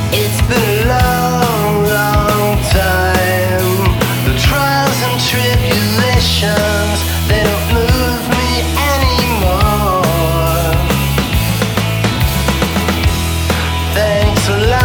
It's been a long, long time. The trials and tribulations, they don't move me anymore. Thanks a lot.